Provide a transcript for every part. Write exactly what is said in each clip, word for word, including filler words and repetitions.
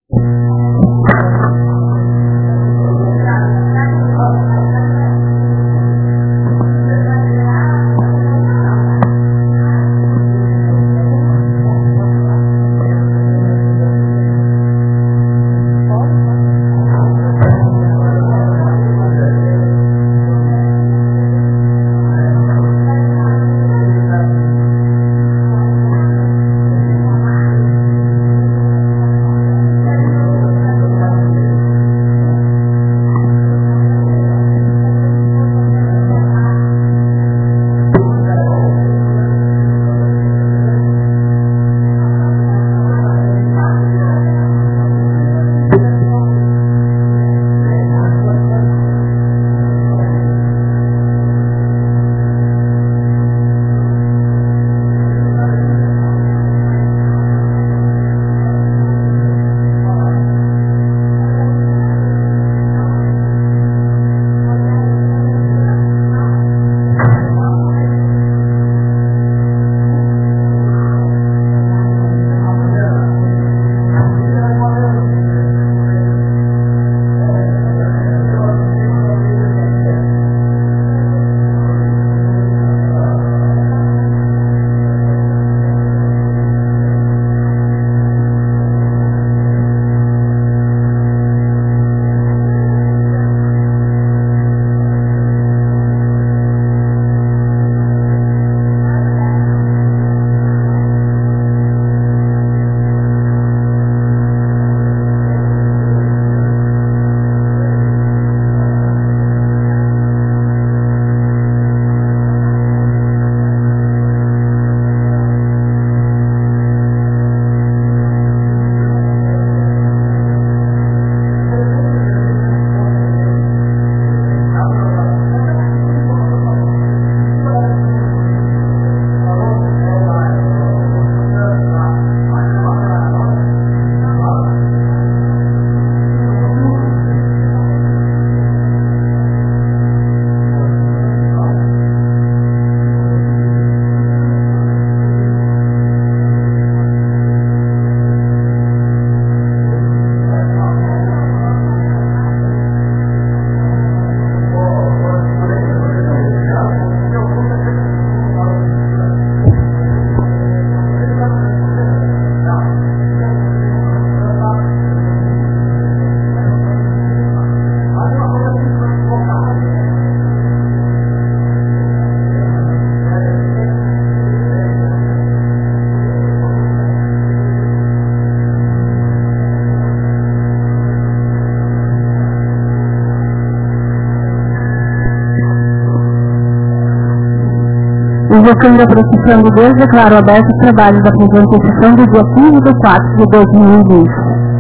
Invocando a procissão de Deus, declaro aberto o trabalho da presente sessão do dia quinze de quatro de dois mil e vinte.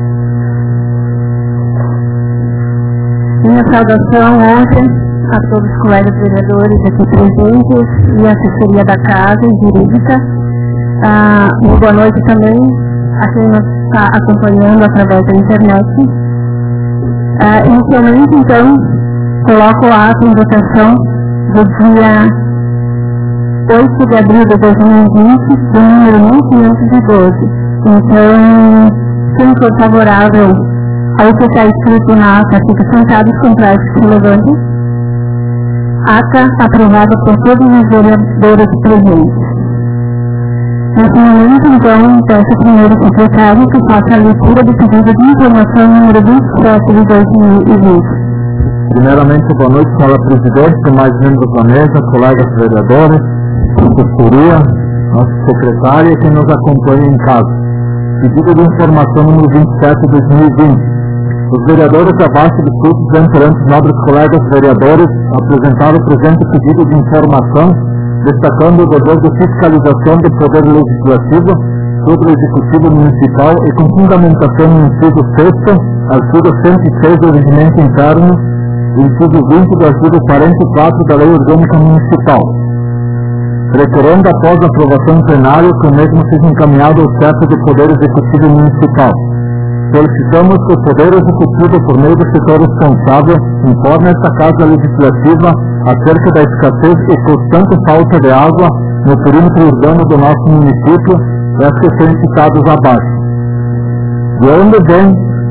Minha saudação ontem a todos os colegas vereadores aqui presentes e a assessoria da casa jurídica. Ah, uma boa noite também a quem nos está acompanhando através da internet. Ah, inicialmente, então, coloco o ato em votação do dia oito de abril de dois mil e vinte, do número mil quinhentos e doze. Então, quem for favorável ao que está escrito na ata, fica sentado e contrário que se levante. Ata aprovada por todos os vereadores presentes. Nesse momento, então, peço ao primeiro secretário que faça a leitura do pedido de informação número vinte e sete de dois mil e vinte. Primeiramente, boa noite, senhora Presidente, mais membros da mesa, colegas vereadores, assessoria, nosso secretário e quem nos acompanha em casa. Pedido de informação número vinte e sete de dois mil e vinte. Os vereadores abaixo de todos os perante nobres colegas vereadores apresentaram o presente pedido de informação, destacando o dever de fiscalização do Poder Legislativo sobre o Executivo Municipal e com fundamentação no inciso sexto, artigo cento e seis do Regimento Interno, e inciso vinte do artigo quarenta e quatro da Lei Orgânica Municipal. Requerendo após a aprovação em plenário que o mesmo seja encaminhado ao chefe do Poder Executivo Municipal. Solicitamos que o Poder Executivo, por meio do setor responsável, informe esta Casa Legislativa acerca da escassez e constante falta de água no perímetro urbano do nosso município e as que são citados abaixo. De onde vem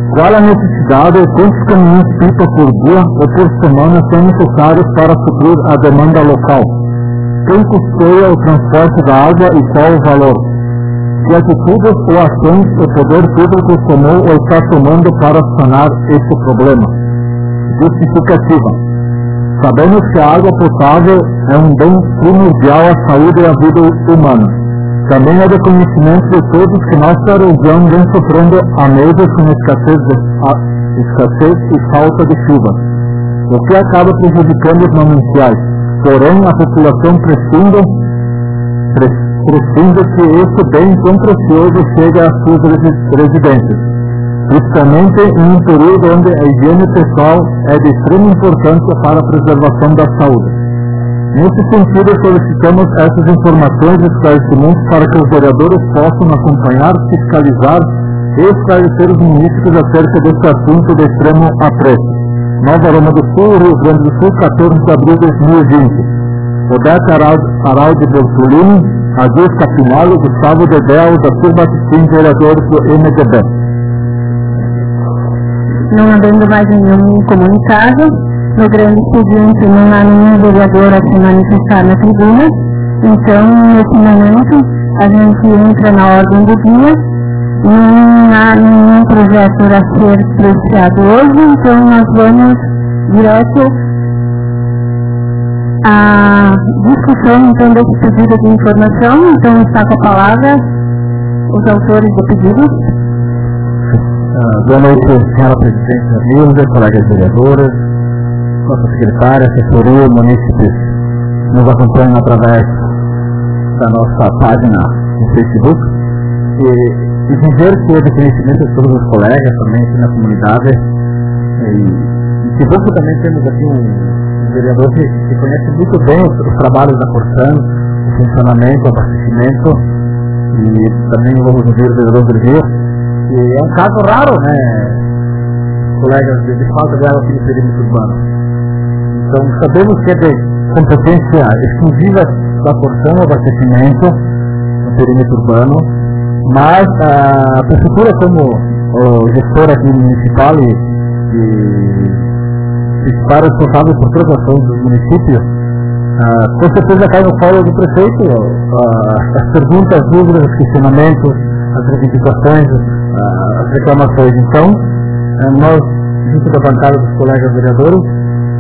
Qual a necessidade e quantos caminhões pipa por dia ou por semana são necessários para suprir a demanda local? Quem custeia o transporte da água e qual o valor? Que atitudes ou ações o poder público tomou ou está tomando para sanar este problema? Justificativa. Sabemos que a água potável é um bem primordial à saúde e à vida humana. Também é de conhecimento de todos que nossa região vem sofrendo há meses com escassez, de, a, escassez e falta de chuva, o que acaba prejudicando os mananciais. Porém, a população prescinde, prescinde que este bem tão precioso chegue às suas residências, principalmente em um período onde a higiene pessoal é de extrema importância para a preservação da saúde. Nesse sentido, solicitamos essas informações e esclarecimentos para que os vereadores possam acompanhar, fiscalizar e esclarecer os munícipes acerca deste assunto de extremo apreço. Nova Roma do Sul, Rio Grande do Sul, quatorze de abril de dois mil e vinte. Odete Araldi Bertolini, Adil Capinalo, Gustavo Dedel, da Silva Batistin, vereadores do M D B. Não havendo mais nenhum comunicado, no grande expediente não há nenhum vereador a se manifestar na tribuna, então, nesse momento, a gente entra na ordem do dia, não há nenhum projeto a ser apreciado hoje, então nós vamos direto à discussão então, desse pedido de informação. Então, está com a palavra os autores do pedido. Uh, boa noite, senhora presidente da Nilda, colegas vereadoras, nossa secretária, assessoria, munícipes nos acompanham através da nossa página no Facebook e, e dizer que é de conhecimento de todos os colegas também aqui na comunidade e, e que bom que também temos aqui um, um vereador que, que conhece muito bem os, os trabalhos da Corsan, o funcionamento, o abastecimento e também vamos ouvir o vereador Virgílio, que é um caso raro, né, colegas, de, de falta de água aqui no perímetro urbano. Então, sabemos que é de competência exclusiva da Corsan o abastecimento no perímetro urbano, mas a prefeitura, como o gestor aqui municipal e, e principal responsável por todas as ações dos municípios, ah, com certeza cai no colo do prefeito ah, as perguntas, as dúvidas, os questionamentos, as reivindicações, ah, as reclamações. Então, ah, nós, junto da bancada dos colegas vereadores,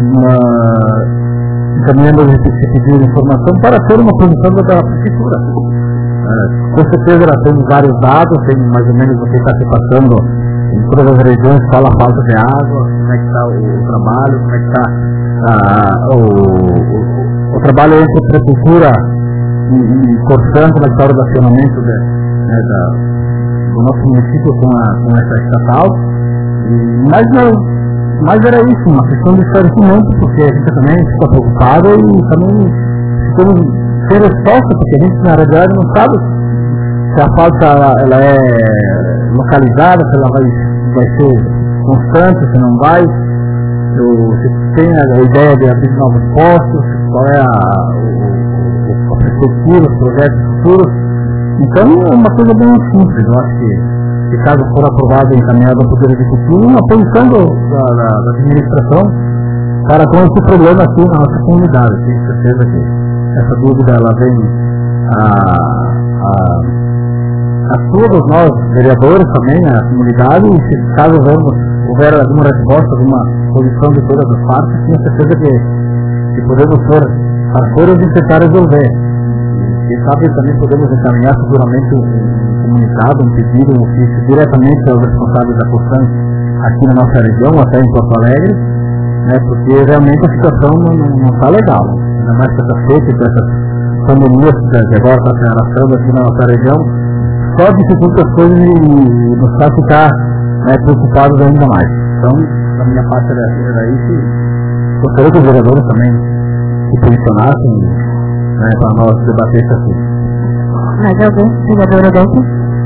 encaminhando esse pedido de informação para ter uma posição da prefeitura. Uh, com certeza nós temos vários dados, tem mais ou menos o que está se passando em todas as regiões, fala a falta de água, como é que está o, o trabalho, como é que está uh, o, o, o trabalho entre a prefeitura e, e Corsan, como é que está o relacionamento de, né, da, do nosso município com, a, com essa estatal. E, mas não. Mas era isso, uma questão de esclarecimento, porque a gente também fica preocupado e também ficamos sem resposta, porque a gente na realidade não sabe se a falta ela, ela é localizada, se ela vai, vai ser constante, se não vai, ou se tem a ideia de abrir novos postos, qual é a, a perspectiva, os projetos futuros. Então é uma coisa bem simples, eu acho que se caso for aprovado e encaminhado ao Poder Executivo, uma posição do, da, da, da administração para com esse problema aqui na nossa comunidade. Tenho certeza que essa dúvida ela vem a, a, a todos nós, vereadores também, na comunidade, e se caso vamos, houver alguma resposta, alguma posição de todas as partes, tenho certeza que, que podemos ser parceiros e tentar resolver. E quem sabe também podemos encaminhar seguramente um comunicado, um pedido, um ofício diretamente aos responsáveis da Corsan aqui na nossa região, até em Porto Alegre, né, porque realmente a situação não está legal, ainda mais com essa feita, com essas pandemias que agora está se arrastando aqui na nossa região, só dificulta as coisas e nos faz ficar, né, preocupados ainda mais. Então, da minha parte era, era isso, e gostaria que os vereadores também se posicionassem, né, para nós debater isso aqui. Mais alguém? Vereadora Odete?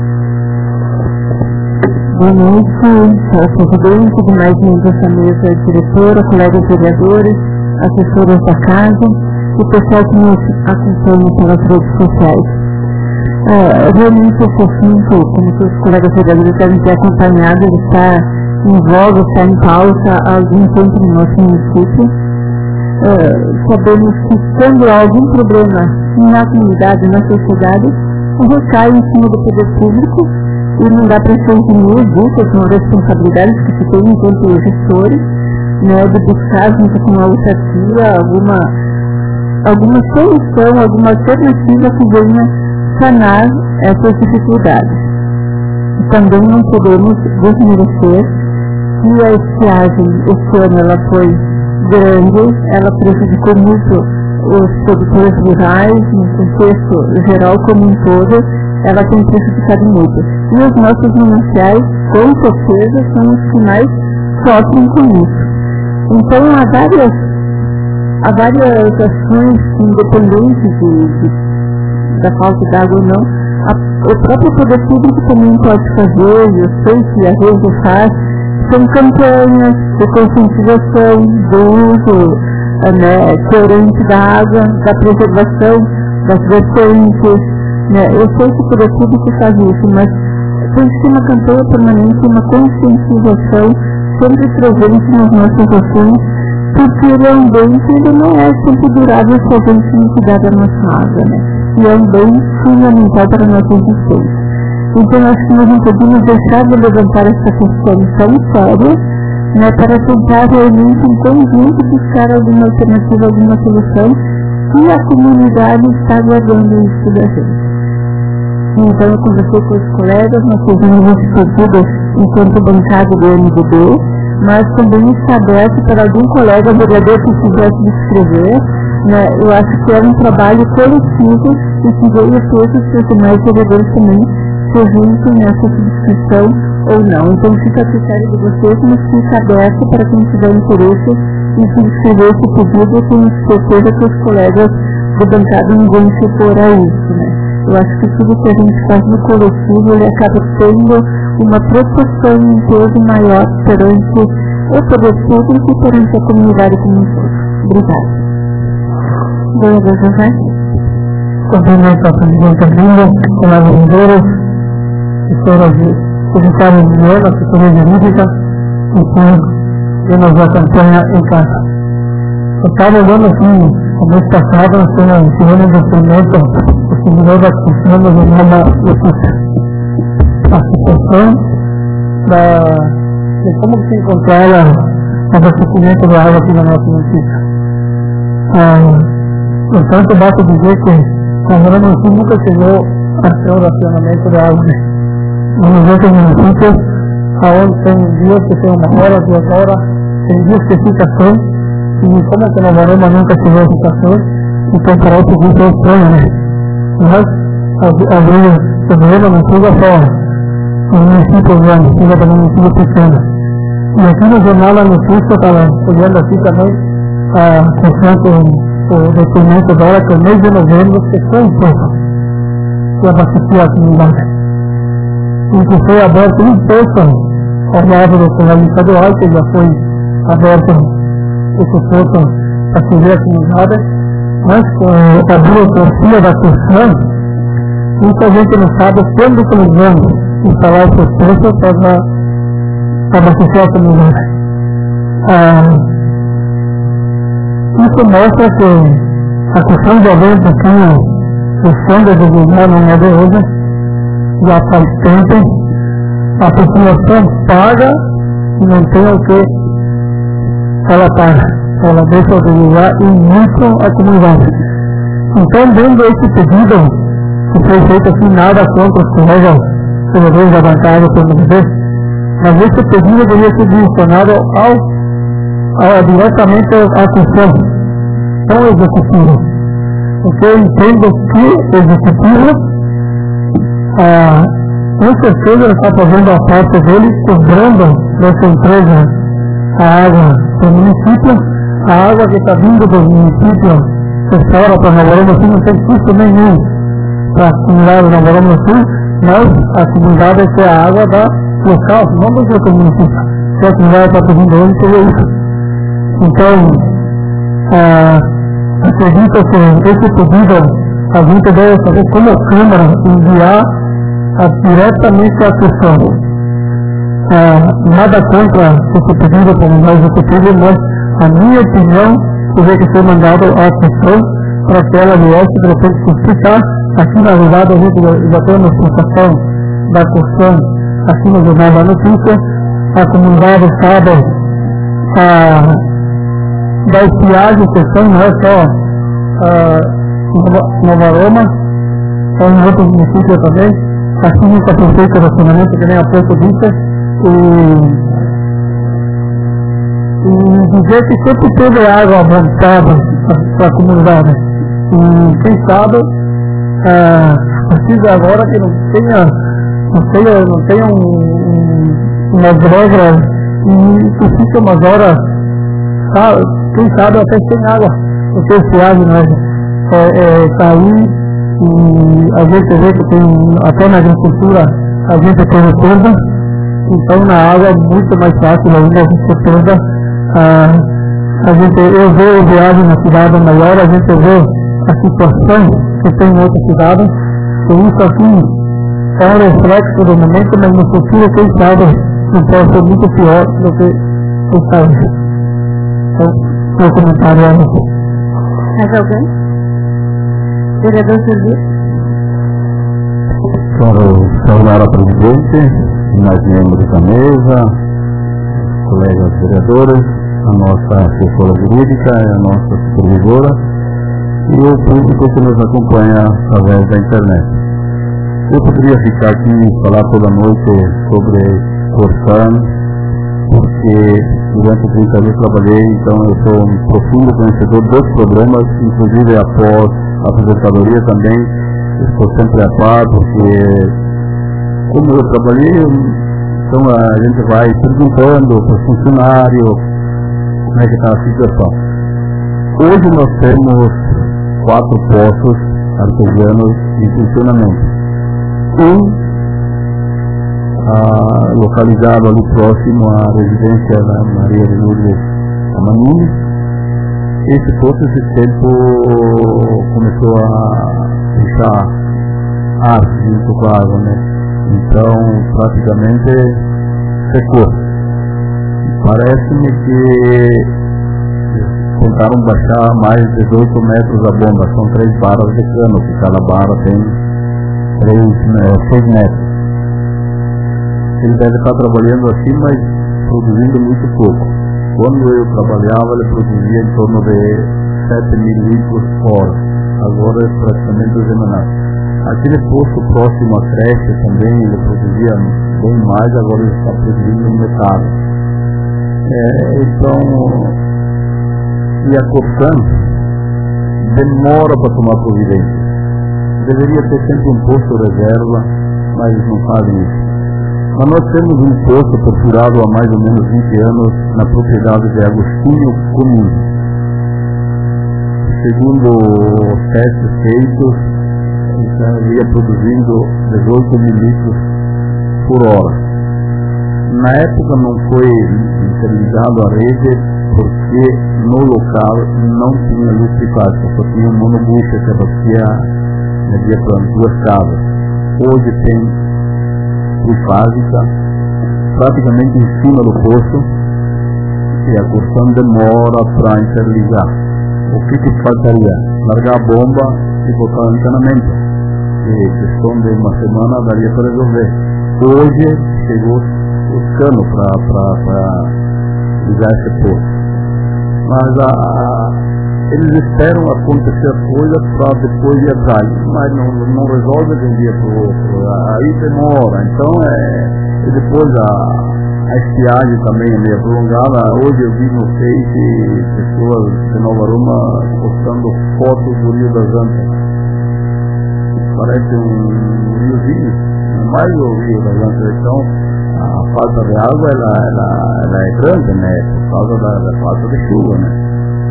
Boa noite, senhor presidente, demais membros dessa mesa, diretora, colegas vereadores, assessores da casa e pessoal que nos acompanha pelas redes sociais. É, realmente esse assunto, como todos os colegas vereadores devem ter acompanhado, ele está em voga, está em pauta há algum tempo no nosso município. Uh, sabemos que quando há algum problema na comunidade, na sociedade, recai em cima do poder público e não dá para ser inútil, são responsabilidades que se tem enquanto gestores, né, de buscar junto com a autarquia alguma, alguma solução, alguma alternativa que venha sanar essas dificuldades. Também não podemos desmerecer que a estiagem este ano ela foi grande, ela prejudicou muito os produtores rurais, no contexto geral como um todo, ela tem prejudicado muito. E os nossos mananciais, com certeza, são os que mais sofrem com isso. Então, há várias, há várias ações independentes de, de, da falta de água ou não. A, o próprio poder público também pode fazer, eu sei que a rede faz, são campanhas de conscientização do uso né, coerente da água, da preservação das vertentes. Né. Eu sei que o poder público faz isso, mas tem que ser uma campanha permanente, uma conscientização sempre presente nas nossas ações, porque ele é um bem que ele não é sempre durável se a gente não cuidar da nossa água, né? E é um bem fundamental para a nossa existência. Então, acho que nós não podemos deixar de levantar essa questão tão séria, né, para tentar realmente em conjunto buscar alguma alternativa, alguma solução, e a comunidade está aguardando isso da gente. Então, eu conversei com os colegas, nós fizemos esse pedido enquanto bancada do M D B, mas também está aberto para algum colega vereador que quisesse escrever. Né, eu acho que é um trabalho coletivo e que veio todos os demais vereadores também se juntem nessa subscrição ou não. Então fica a critério de vocês, mas fica aberto para quem tiver interesse em subscrever esse pedido. Eu tenho certeza que os colegas do bancada não vão se opor a isso. Né. Eu acho que tudo que a gente faz no coletivo, ele acaba tendo uma proporção e um peso maior perante o poder público e perante a comunidade como um todo. Obrigada. Vereador José. Cumprimento a presidenta Linda, colegas vereadores, assessoras secretárias de Viana, assessoria jurídica e quem nos acompanha em casa. Eu estava olhando assim, no mês passado, nós tivemos um experimento do servidor da Comissão do Jornal da Justiça. A situação da, de como se encontrava o abastecimento de água aqui no nosso município. Ah, Portanto, basta dizer que a Câmara Municipal nunca chegou a ter o racionamento de água. Nos outros municípios, onde tem dias que tem uma hora, duas horas, tem dias que fica sem, e como que na Varema nunca chegou a ficar sem, então para outro dia é estranho, né? Mas, às vezes, o problema não chega só no município grande, chega para o município pequeno. E aqui no Jornal da Notícia, estava olhando aqui também, a constante o documento agora que o mês de novembro fechou um pouco que abastecia a comunidade e que foi aberto um pouco ao lado do colégio estadual, que já foi aberto esse pouco para servir a comunidade, mas com a burocracia da questão, muita gente não sabe quando que eles vão instalar esses postos para abastecer a comunidade. Ah, Isso mostra que a questão de eventos aqui, o fundo do governo não é de hoje, já faz tempo, a população paga e não tem o que ela paga. Ela deixa de usar e muito a comunidade. Então, dentro desse pedido, que foi feito aqui, nada contra os colegas vereadores da bancada, como dizer, mas esse pedido deveria ser direcionado ao Ah, diretamente à questão ao executivo. Porque eu entendo que o executivo, ah, com certeza, ele está fazendo a parte dele, cobrando dessa empresa a água do município, a água que está vindo do município de fora para Nova Lima Sul, não tem custo nenhum para a comunidade de Nova Lima Sul, mas a comunidade quer a água da local, não do outro município. Se a comunidade está pedindo hoje, seria isso. Então, ah, acredito que esse pedido a gente deve fazer como Câmara, enviar a, diretamente à questão. ah, nada contra esse pedido para mandar o executivo, mas a minha opinião teria que ser mandado à questão para que ela viesse de repente explicar. Aqui na verdade a gente já tem uma explicação da questão aqui no Jornal da Notícia. A comunidade sabe a, da estiagem que tem, não é só a, Nova Roma, é em outros municípios também. Aqui nunca foi feito relacionamento, que nem a pouco disse, e, e dizer que sempre teve água à vontade para a comunidade. E quem sabe, ah, precisa agora que não tenha, não tenha, não tenha um, um, umas regras e que fica umas horas, sabe, quem sabe até sem água, porque esse água não é. Está aí e a gente vê que tem, até na agricultura a gente tem perda, então na água é muito mais fácil ainda a gente perda. Ah, a gente, eu vejo viagem na cidade maior, a gente vê a situação que tem em outras cidades, e isso aqui é um reflexo do momento, mas no futuro quem sabe não pode ser muito pior do que está hoje. Então, meu comentário é isso. Mais alguém? Vereador Serviço. Quero saudar a presidente, mais membros da mesa, colegas vereadores, a nossa assessora jurídica, a nossa supervisora e o público que nos acompanha através da internet. Eu poderia ficar aqui e falar toda noite sobre Corsã, porque durante trinta anos eu trabalhei, então eu sou um profundo conhecedor dos problemas, inclusive após a aposentadoria também, eu estou sempre a par, porque como eu trabalhei, então a gente vai perguntando para o funcionário como é que está a situação. Hoje nós temos quatro poços artesianos em funcionamento. Um ah, localizado ali próximo à residência da Maria de Lourdes Amanini. Esse poço, esse tempo, começou a puxar ar junto com a água, né? Então, praticamente secou. Parece-me que tentaram baixar mais de dezoito metros a bomba. São três barras de cano, que cada barra tem seis metros. Ele deve estar trabalhando assim, mas produzindo muito pouco. Quando eu trabalhava, ele produzia em torno de sete mil litros por hora. Agora é praticamente dezenove. Aquele posto próximo à creche também, ele produzia bem mais, agora ele está produzindo metade. É, então, e a Corsã demora para tomar providência. Deveria ter sempre um posto reserva, mas não fazem isso. Mas nós temos um poço perfurado há mais ou menos vinte anos na propriedade de Agostinho Comum. Segundo testes feitos, ele ia produzindo dezoito mil litros por hora. Na época não foi interligado à rede porque no local não tinha luz trifásica, só tinha um monobucha que abastecia energia para duas casas. Hoje tem trifásica, praticamente em cima do poço, e a Corsã demora para interligar. O que que faltaria? Largar a bomba e botar o encanamento, que questão de uma semana daria para resolver. Hoje chegou os canos para ligar esse poço. Mas a, a, eles esperam acontecer as coisas para depois ir atrás, mas não, não resolve de um dia para o outro, aí demora. Então é, e depois a, a estiagem também é meio prolongada. Hoje eu vi no Face pessoas de Nova Roma postando fotos do Rio das Antas. Parece um riozinho, não é mais o Rio das Antas. Então a falta de água ela, ela, ela é grande, né, por causa da, da falta de chuva, né.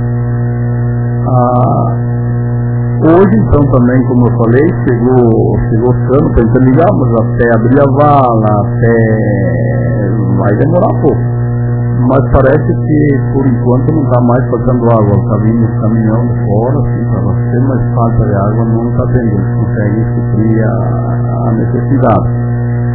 Ah, hoje, então, também, como eu falei, chegou, chegou o cano para interligar, mas até abrir a vala, até vai demorar um pouco. Mas parece que, por enquanto, não está mais faltando água. Está vindo o caminhão de fora, assim, para você, mas falta de água não está tendo. Eles conseguem suprir a, a necessidade.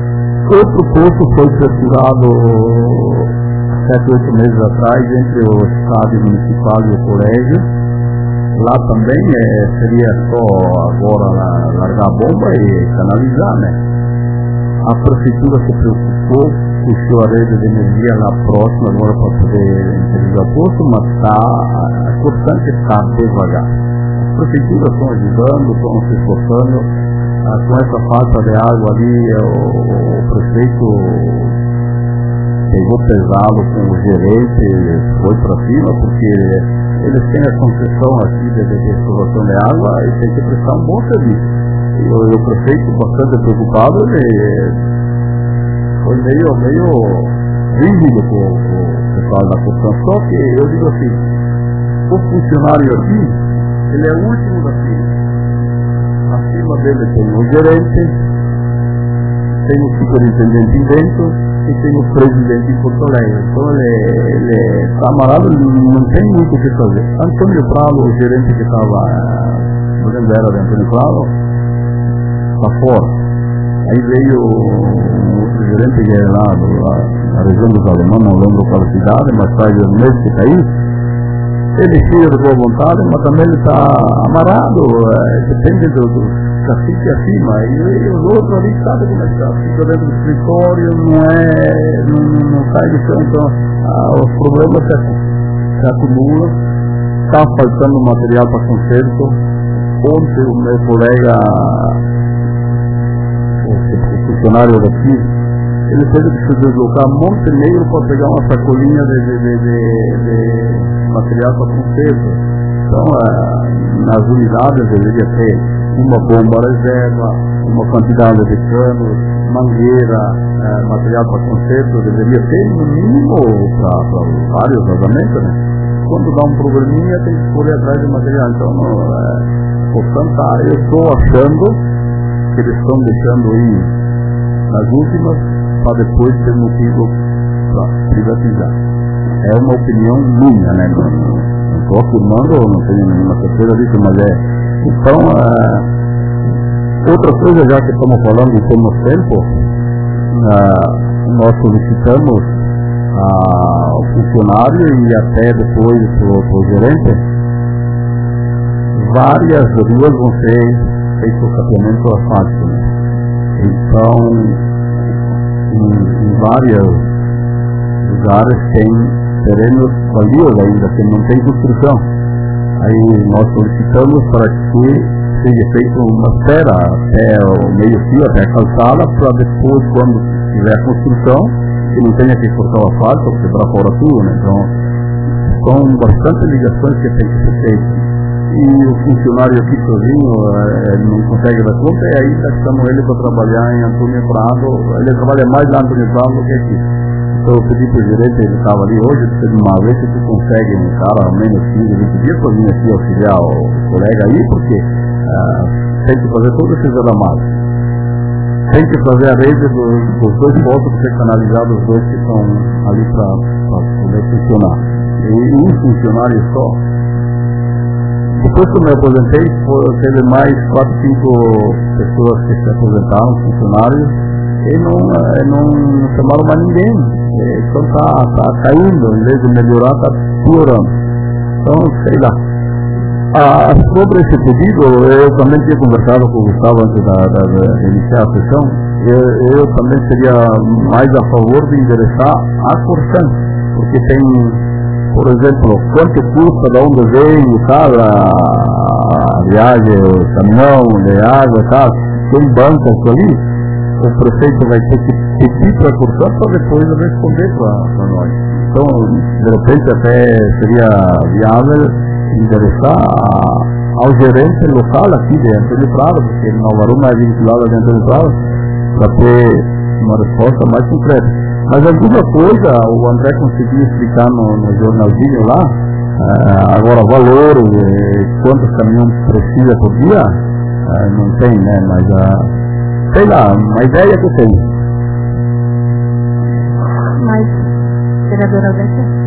Outro poço foi perfurado sete, oito meses atrás entre o estádio municipal e o colégio. Lá também é, seria só agora largar a bomba e canalizar, né? A prefeitura se preocupou, puxou a rede de energia lá próxima agora para poder interligar o poço, mas tá, a cortante está devagar. As prefeituras estão ajudando, estão se esforçando. Ah, com essa falta de água ali, o, o prefeito pegou pesado com o gerente, foi para cima, porque eles têm a concessão aqui de restauração de água e tem que prestar um bom serviço. E o, o prefeito, bastante preocupado, ele foi meio, meio rígido com, com o pessoal da construção. Só que eu digo assim, o funcionário aqui, ele é o último da fila. Acima dele tem o gerente, tem o superintendente em Ventos e tem o presidente em Porto Alegre. Então ele está amarrado, não tem muito o que fazer. Antônio Prado, o gerente que estava, não lembro era de Antônio Prado, está fora. Aí veio o gerente que é lá na região dos Alemães, não lembro qual cidade, mas faz o mês que está aí. Ele filho de boa vontade, mas também ele está amarrado, é, depende do, do cacique acima. E, e os outros ali sabem como é que está, fica dentro do escritório, não é, não, não sai do chão, então ah, os problemas se, se acumulam. Está faltando material para conserto. Ontem o meu colega, o funcionário daqui, ele teve que se deslocar a Montenegro para pegar uma sacolinha de, de, de, de, de material para conserto. Então, é, nas unidades deveria ter uma bomba reserva, uma quantidade de canos, mangueira, é, material para conserto, deveria ter no mínimo para vários vazamentos, né? Quando dá um probleminha tem que correr atrás de material. Então, não, é, portanto, eu estou achando que eles estão deixando ir nas últimas para depois ter motivo para privatizar. É uma opinião minha, né? Não estou afirmando, não tenho nenhuma certeza disso, mas é. Então, é, outra coisa, já que estamos falando e temos tempo, é, nós solicitamos ao funcionário e até depois para o gerente, várias ruas vão ser feito o capeamento asfáltico, né? Então, em, em vários lugares tem terrenos vazios ainda, que não tem construção. Aí nós solicitamos para que seja feita uma espera até o meio-fio, até a calçada, para depois, quando tiver a construção, que não tenha que cortar o asfalto, quebrar fora tudo, né? Então, são bastante ligações que tem que ser feitas. E o funcionário aqui sozinho é, não consegue dar conta, e aí está chamando ele para trabalhar em Antônio Prado. Ele trabalha mais lá em Antônio Prado do que aqui. Então eu pedi para o gerente, ele estava ali hoje, eu disse de uma vez se tu consegue um cara ao menos quinze, vinte dias para vir aqui auxiliar o colega aí, porque ah, tem que fazer todos esses ramados. Tem que fazer a rede dos, dos dois pontos, para ser canalizado os dois que estão ali para poder funcionar. E um funcionário só. Depois que eu me aposentei, teve mais quatro, cinco pessoas que se aposentaram, funcionários, e não, não, não chamaram mais ninguém. Então está tá caindo, em vez de melhorar, está piorando. Então, sei lá. Ah, sobre esse pedido, eu também tinha conversado com o Gustavo antes da, da, de iniciar a sessão. Eu, eu também seria mais a favor de endereçar a Corsan, porque tem, por exemplo, quanto custa, de onde veio, sabe, a viagem, o caminhão de água, sabe, tem bancas ali, o prefeito vai ter que pedir para a Corsan para depois responder para nós. Então, de repente, até seria viável endereçar ao gerente local aqui de Antônio Prado, porque Nova Aruma é vinculado a Antônio Prado, para ter uma resposta mais concreta. Mas alguma coisa o André conseguiu explicar no, no jornalzinho lá, uh, agora valor, uh, quantos caminhões precisa por dia, uh, não tem, né? Mas uh, sei lá, uma ideia que eu tenho. Mas, vereadora Alberto?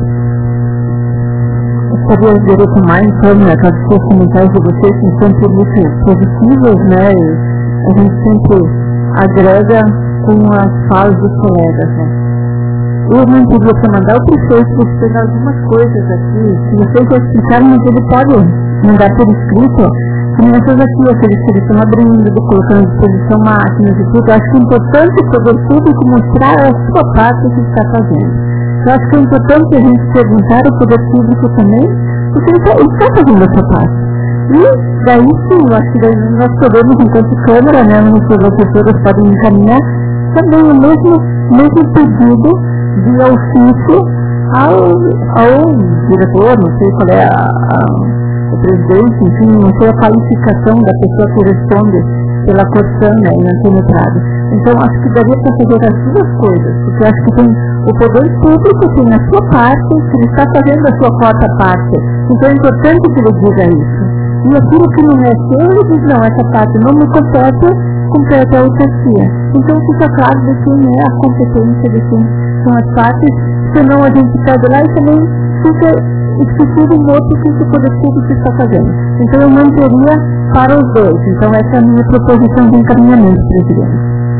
Eu gostaria de retomar, então, né, os comentários de vocês são sempre muito positivos, né? A gente sempre agrega com as falas dos colegas, né? Eu não podia para mandar o prefeito pegar algumas coisas aqui, se vocês já explicaram, mas ele pode mandar por escrito, como essas aqui, aqueles que eles estão abrindo, colocando à disposição máquinas e tudo. Eu acho que é importante o poder público mostrar a sua parte que está fazendo. Eu acho que é importante a gente perguntar ao poder público também, porque ele está, ele está fazendo a sua parte. E daí sim, eu acho que daí nós podemos, enquanto Câmara, né, as professoras podem encaminhar também o mesmo, mesmo pedido de ofício ao, ao diretor, não sei qual é a, a, o presidente, enfim, não sei a qualificação da pessoa que responde pela Corsã, né, na penetrada. Então, acho que daria para fazer as duas coisas, porque acho que tem o poder público tem a sua parte, que ele está fazendo a sua quarta parte. Então, é importante que ele diga isso. E aquilo que não é seu, ele diz, não, essa parte não me compete, compete a autarquia. Então, fica claro de quem é a competência, de quem são as partes, senão a gente pega lá e também fica esquecido um outro que o poder público está fazendo. Então, eu manteria para os dois. Então, essa é a minha proposição de encaminhamento, presidente.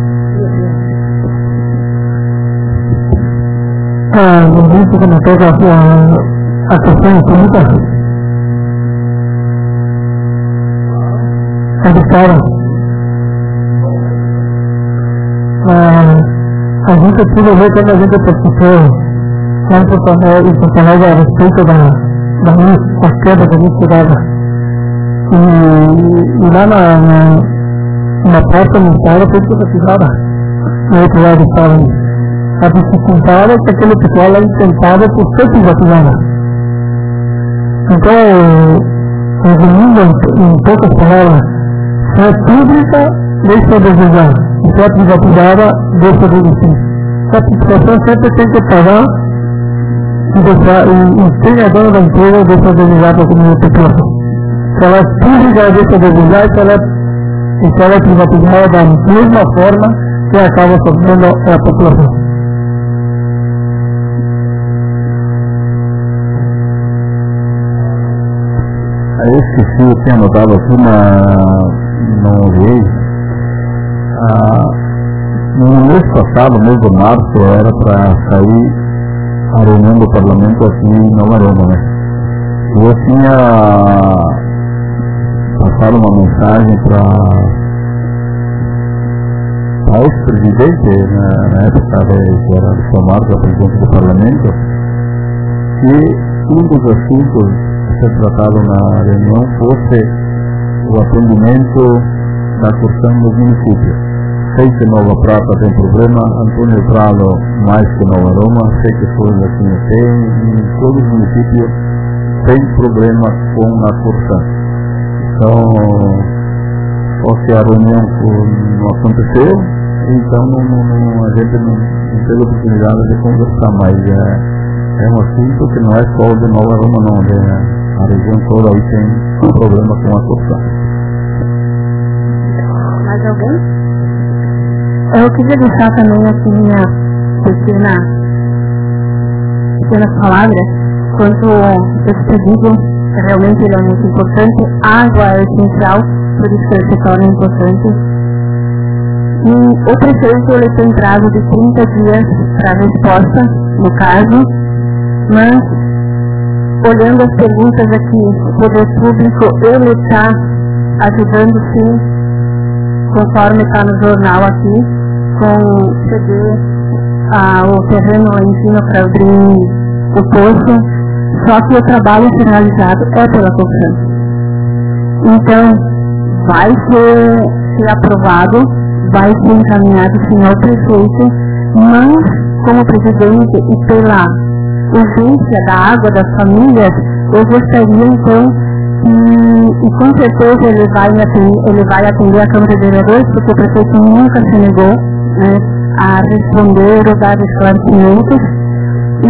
Ah, no momento que me toca a, a questão pública, a deputada, ah, a gente precisa ver quando a gente participou lá em Porto Alegre, em Porto Alegre a respeito da, da minha, da queda que a gente dava. E, e lá na, na, na porta não estava, foi privatizada. No outro lado estava a dificuldade que aquele pessoal lá intentava por ser privatizada. Então, resumindo em, em poucas palavras, se é pública, deixa de desejar. Se é privatizada, deixa de existir. A população sempre tem que pagar e, deixar, e, e quem é dono da empresa deixa de desejar para a população. Se ela é pública, ela deixa de desejar, e se ela, e se ela é privatizada da mesma forma, que acaba sofrendo é a população. Eu esqueci, eu tinha anotado aqui, mas não olhei. Ah, no mês passado, mês de março, era para sair a reunião do parlamento aqui em Nova Roma, né? E eu tinha passado uma mensagem para o ex-presidente, na, na época que era o São Marcos, presidente do parlamento, que um dos assuntos ser tratado na reunião fosse o atendimento da Corsã dos municípios. Sei que Nova Prata tem problema, Antônio Prado mais que Nova Roma, sei que Flores da Cunha tem, e todos os municípios têm problema com a Corsã. Então, só que a reunião não aconteceu, então não, não, a gente não, não teve oportunidade de conversar, mas é, é um assunto que não é só de Nova Roma, não, é a região toda aí tem um problema com a Corsã. Mais alguém? Eu queria deixar também aqui minha pequena, pequena palavra quanto esse pedido, realmente ele é muito importante. Água é essencial, por isso que ele se torna importante. E o prefeito ele tem prazo de trinta dias para resposta, no caso, mas olhando as perguntas aqui, o poder público, ele está ajudando sim, conforme está no jornal aqui, com ceder ah, o terreno lá em cima para abrir o poço, só que o trabalho finalizado é pela Corsã. Então, vai ser, ser aprovado, vai ser encaminhado sim ao prefeito, mas como presidente e pela urgência da água das famílias, eu gostaria então que, e com certeza ele vai atender, ele vai atender a Câmara de Vereadores, porque o prefeito nunca se negou, né, a responder ou dar esclarecimentos, e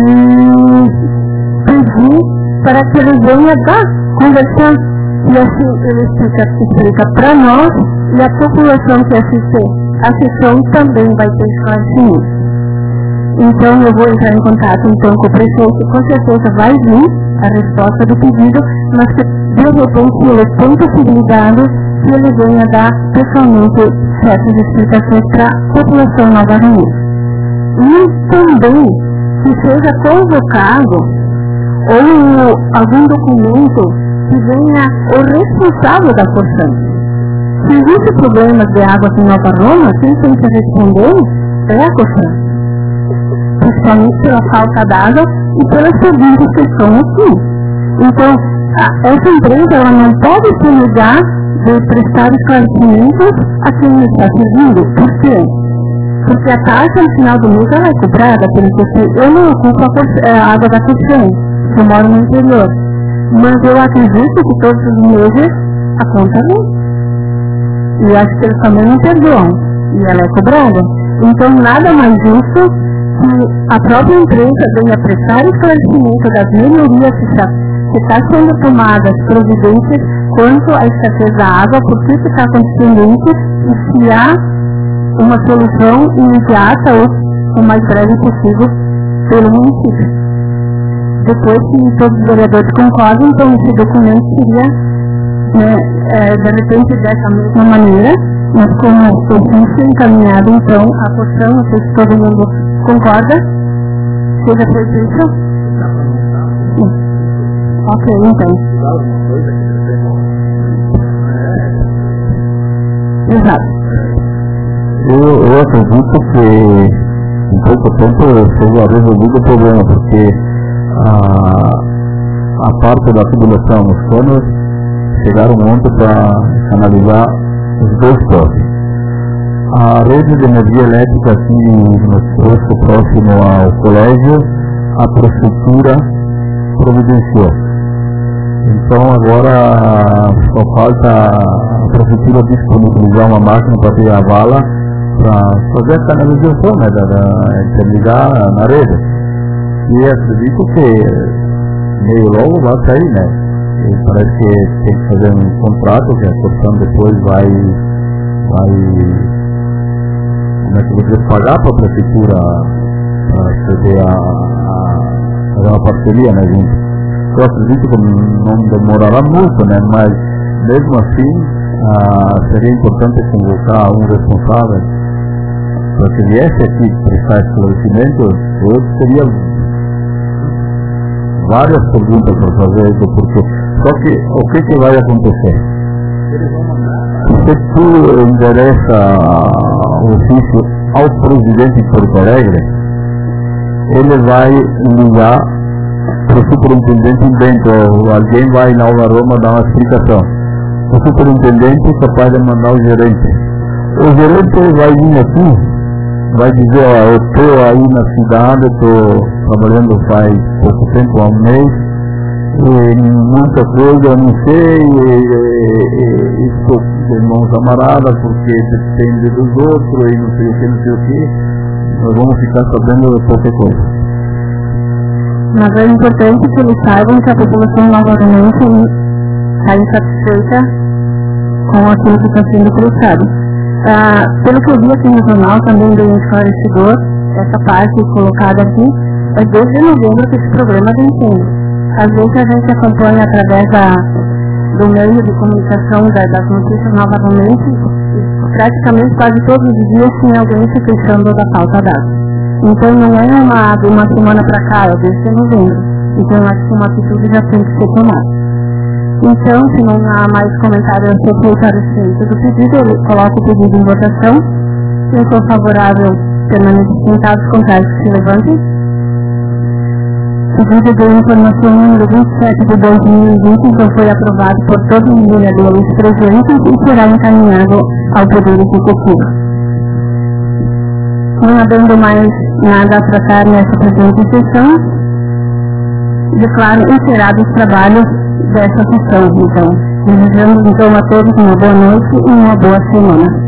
pedir para que ele venha dar, conversar, e assim ele explica, explica para nós, e a população que assiste a sessão também vai ter esclarecimento. Então eu vou entrar em contato então com o prefeito, com certeza vai vir a resposta do pedido, mas que de repente ele tem possibilidade que ele venha dar pessoalmente certas explicações para a população novamente. E também que seja convocado ou algum documento que venha o responsável da porção. Se existe problema de água aqui em Nova Roma, quem tem que responder é a porção. Principalmente pela falta d'água e pelas perguntas que estão aqui. Então, a, essa empresa ela não pode se negar de prestar esclarecimentos a quem está servindo. Por quê? Porque a taxa no final do mês ela é cobrada, porque eu não ocupo a, a água da porção, eu moro no interior. Mas eu acredito que todos os meses a conta vem. E acho que eles também não perdoam. E ela é cobrada. Então, nada mais justo que a própria empresa venha prestar esclarecimento das melhorias que está, que está sendo tomadas providências quanto à escassez da água, por que está acontecendo isso, e se há uma solução imediata ou o mais breve possível pelo município. Depois que todos os vereadores concordam, então esse documento seria, né, é, de repente, dessa mesma maneira, mas como ofício encaminhado, então, a porção, não sei se todo mundo concorda, seja feito isso? Ok, então. Exato. Eu, eu acredito que em pouco tempo seja resolvido o problema, porque a, a parte da tubulação nos canos chegaram ontem para analisar os dois postos. A rede de energia elétrica aqui no posto próximo ao colégio, a prefeitura providenciou. Então agora só falta a prefeitura disponibilizar uma máquina para ter a vala para fazer a canalização, né, da, da, interligar na rede. E acredito que meio logo vai sair, né? E parece que tem que fazer um contrato que a porção depois vai, vai como é que eu vou dizer, pagar para a prefeitura para fazer a, a, fazer uma parceria, né, gente? Eu acredito que não demorará muito, né? Mas mesmo assim ah, seria importante convocar um responsável para que viesse aqui prestar esclarecimento. Eu teria várias perguntas para fazer isso, porque só que o que, que vai acontecer? Se tu endereça o ofício ao presidente de Porto Alegre, ele vai ligar para o superintendente dentro, ou alguém vai na Nova Roma dar uma explicação. O superintendente é capaz de mandar o gerente. O gerente vai vir aqui, vai dizer, ó, eu estou aí na cidade, estou trabalhando faz pouco tempo, há um mês, e muita coisa eu não sei, e, e, e estou de mãos amaradas porque depende dos outros, e não sei o que, não sei o que, nós vamos ficar sabendo de qualquer coisa. Mas é importante que eles saibam que a população novamente está insatisfeita com aquilo que está sendo prestado. Ah, pelo que eu vi aqui no jornal, também bem esclarecedor, essa parte colocada aqui, é desde novembro que esse problema vem tendo. Às vezes a gente acompanha através da, do meio de comunicação da, das notícias novamente, e praticamente quase todos os dias tem alguém se queixando da falta d'água. Então não é uma, de uma semana para cá, é desde novembro. Então acho que uma atitude já tem que ser tomada. Então, se não há mais comentários a ser feito a respeito do pedido, eu coloco o pedido em votação. Quem for favorável, permanece sentado, os contrários que se levantem. Pedido de informação número vinte e sete de dois mil e vinte, então foi aprovado por todos os vereadores presentes e será encaminhado ao Poder Executivo. Não havendo mais nada a tratar nessa presente sessão, declaro encerrados os trabalhos dessa sessão. Então, desejamos então a todos uma boa noite e uma boa semana.